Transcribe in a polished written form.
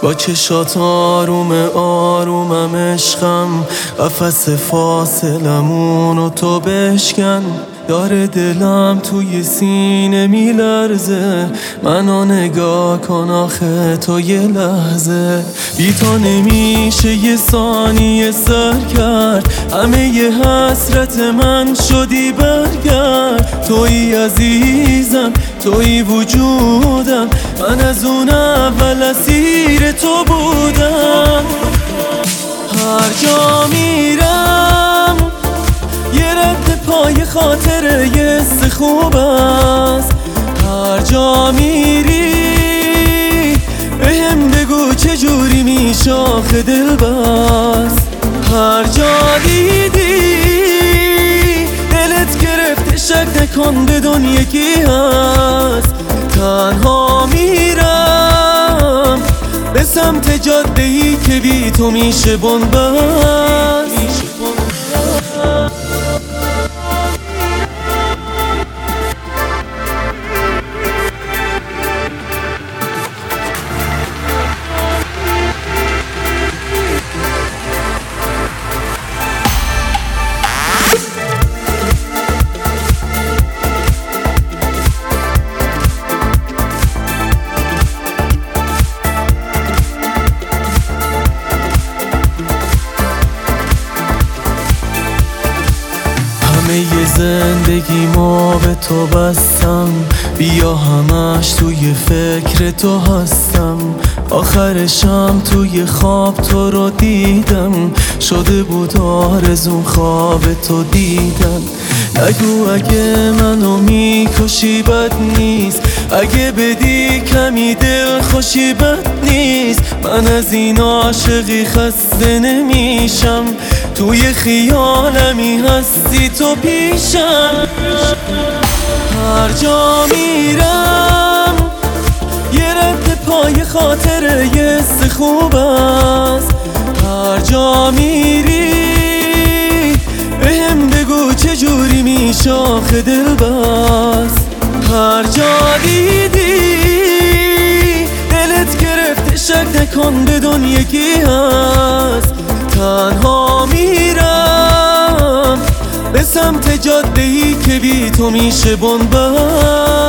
با چشات آروم آرومم عشقم، قفس فاصلمونو تو بشکن. داره دلم توی سینه میلرزه، منو نگاه کن آخه تو یه لحظه. بی تو نمیشه یه ثانیه سر کرد، همه ی حسرت من شدی برگرد. تویی عزیزم، تویی وجودم، من از اون اول اسیر تو بودم. هر جا میرم یه رد پای خاطر یه حس خوب است. هر جا میری بهم بگو چجوری میشه آخه دل بست. هر جا دیدی دلت گرفته شک نکن بدون یکی هست. تنها میرم به سمت جاده‌ای که بی تو میشه بنبست. همه زندگی ما به تو بستم، بیا همش توی فکر تو هستم. آخرشم توی خواب تو رو دیدم، شده بود آرزوم خواب تو دیدم. نگو اگه منو میکشی بد نیست، اگه بدی کمی دل خوشی بد نیست. من از این عاشقی خسته نمیشم، توی خیالمی هستی تو پیشم. هر جا میرم یه رد پای خاطر یه حس خوب است. هر جا میری بهم بگو چجوری میشه آخه دل بست. هر جا دیدی دلت گرفته شک نکن بدون یکی هست. تنها میرم به سمت جاده‌ای که بی تو میشه بنبست.